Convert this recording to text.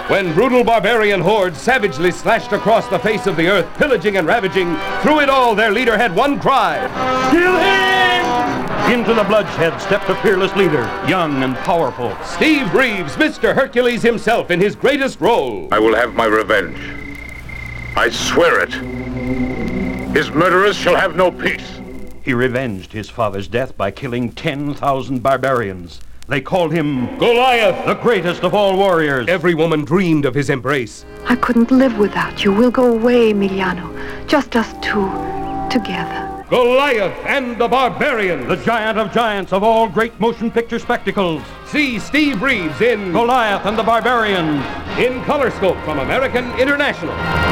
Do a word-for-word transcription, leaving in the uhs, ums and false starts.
When brutal barbarian hordes savagely slashed across the face of the earth, pillaging and ravaging, through it all their leader had one cry: kill him! Into the bloodshed stepped a fearless leader, young and powerful. Steve Reeves, Mister Hercules himself in his greatest role. I will have my revenge. I swear it. His murderers shall have no peace. He revenged his father's death by killing ten thousand barbarians. They called him Goliath, the greatest of all warriors. Every woman dreamed of his embrace. I couldn't live without you. We'll go away, Emiliano. Just us two, together. Goliath and the Barbarians. The giant of giants of all great motion picture spectacles. See Steve Reeves in Goliath and the Barbarians. In Colorscope from American International.